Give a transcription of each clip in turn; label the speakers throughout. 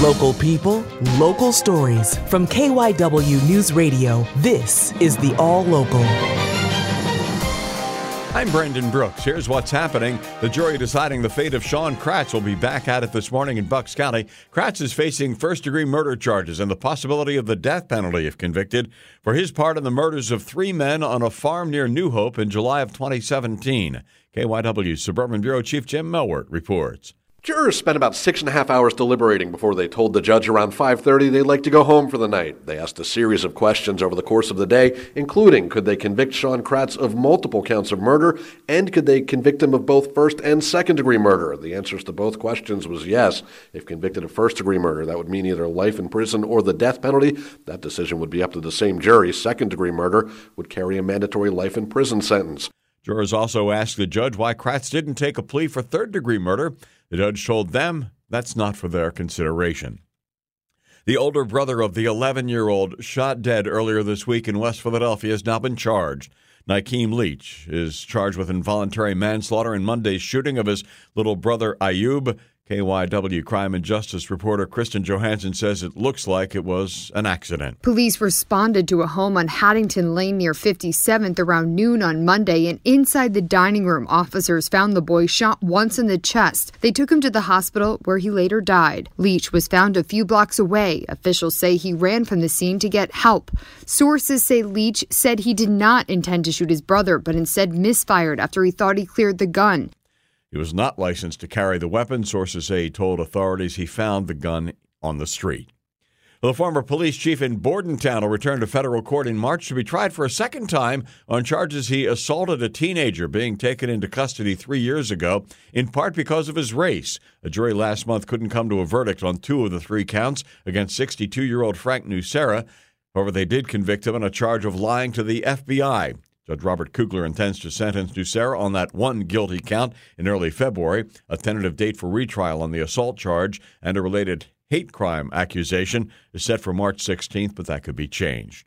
Speaker 1: Local people, local stories. From KYW News Radio, this is the All Local.
Speaker 2: I'm Brendan Brooks. Here's what's happening. The jury deciding the fate of Sean Kratz will be back at it this morning in Bucks County. Kratz is facing first-degree murder charges and the possibility of the death penalty if convicted for his part in the murders of 3 men on a farm near New Hope in July of 2017. KYW Suburban Bureau Chief Jim Melwert reports.
Speaker 3: Jurors spent about 6.5 hours deliberating before they told the judge around 5:30 they'd like to go home for the night. They asked a series of questions over the course of the day, including could they convict Sean Kratz of multiple counts of murder, and could they convict him of both first and second-degree murder? The answers to both questions was yes. If convicted of first-degree murder, that would mean either life in prison or the death penalty. That decision would be up to the same jury. Second-degree murder would carry a mandatory life in prison sentence.
Speaker 2: Jurors also asked the judge why Kratz didn't take a plea for third-degree murder. The judge told them that's not for their consideration. The older brother of the 11-year-old shot dead earlier this week in West Philadelphia has now been charged. Nakeem Leach is charged with involuntary manslaughter in Monday's shooting of his little brother Ayub. KYW crime and justice reporter Kristen Johansson says it looks like it was an accident.
Speaker 4: Police responded to a home on Haddington Lane near 57th around noon on Monday, and inside the dining room, officers found the boy shot once in the chest. They took him to the hospital where he later died. Leach was found a few blocks away. Officials say he ran from the scene to get help. Sources say Leach said he did not intend to shoot his brother, but instead misfired after he thought he cleared the gun.
Speaker 2: He was not licensed to carry the weapon. Sources say he told authorities he found the gun on the street. The former police chief in Bordentown will return to federal court in March to be tried for a second time on charges he assaulted a teenager being taken into custody 3 years ago, in part because of his race. A jury last month couldn't come to a verdict on 2 of the 3 counts against 62-year-old Frank Nucera. However, they did convict him on a charge of lying to the FBI. Judge Robert Kugler intends to sentence Nucera on that 1 guilty count in early February. A tentative date for retrial on the assault charge and a related hate crime accusation is set for March 16th, but that could be changed.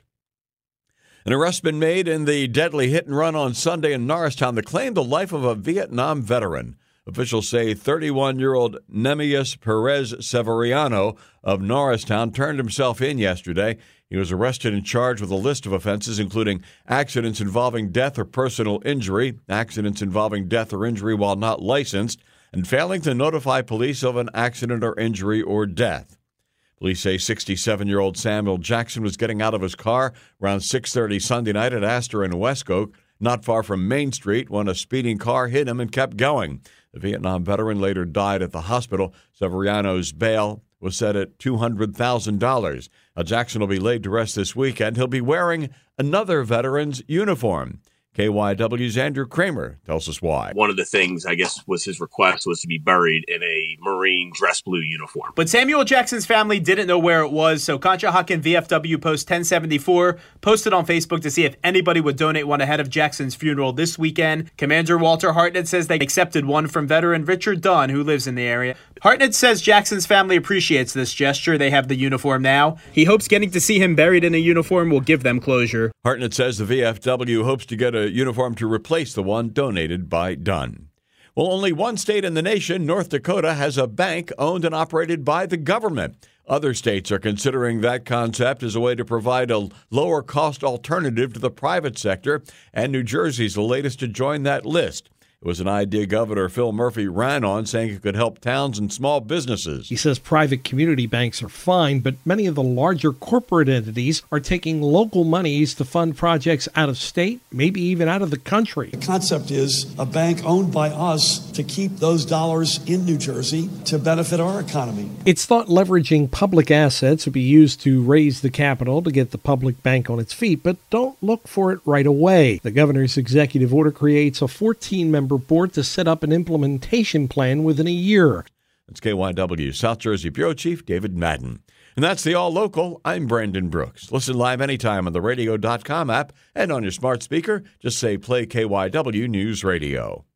Speaker 2: An arrest been made in the deadly hit-and-run on Sunday in Norristown that claimed the life of a Vietnam veteran. Officials say 31-year-old Nemius Perez Severiano of Norristown turned himself in yesterday. He was arrested and charged with a list of offenses, including accidents involving death or personal injury, accidents involving death or injury while not licensed, and failing to notify police of an accident or injury or death. Police say 67-year-old Samuel Jackson was getting out of his car around 6:30 Sunday night at Astor and Westcoke, not far from Main Street, when a speeding car hit him and kept going. The Vietnam veteran later died at the hospital. Severiano's bail was set at $200,000. Jackson will be laid to rest this weekend. He'll be wearing another veteran's uniform. KYW's Andrew Kramer tells us why.
Speaker 5: One of the things, I guess, was his request was to be buried in a Marine dress blue uniform.
Speaker 6: But Samuel Jackson's family didn't know where it was, so Conshohocken VFW Post 1074 posted on Facebook to see if anybody would donate one ahead of Jackson's funeral this weekend. Commander Walter Hartnett says they accepted one from veteran Richard Dunn, who lives in the area. Hartnett says Jackson's family appreciates this gesture. They have the uniform now. He hopes getting to see him buried in a uniform will give them closure.
Speaker 2: Hartnett says the VFW hopes to get a uniform to replace the one donated by Dunn. Well, only one state in the nation, North Dakota, has a bank owned and operated by the government. Other states are considering that concept as a way to provide a lower-cost alternative to the private sector, and New Jersey's the latest to join that list. It was an idea Governor Phil Murphy ran on, saying it could help towns and small businesses.
Speaker 7: He says private community banks are fine, but many of the larger corporate entities are taking local monies to fund projects out of state, maybe even out of the country.
Speaker 8: The concept is a bank owned by us to keep those dollars in New Jersey to benefit our economy.
Speaker 7: It's thought leveraging public assets would be used to raise the capital to get the public bank on its feet, but don't look for it right away. The governor's executive order creates a 14-member board to set up an implementation plan within a year.
Speaker 2: That's KYW South Jersey Bureau Chief David Madden. And that's the All Local. I'm Brendan Brooks. Listen live anytime on the radio.com app and on your smart speaker. Just say play KYW News Radio.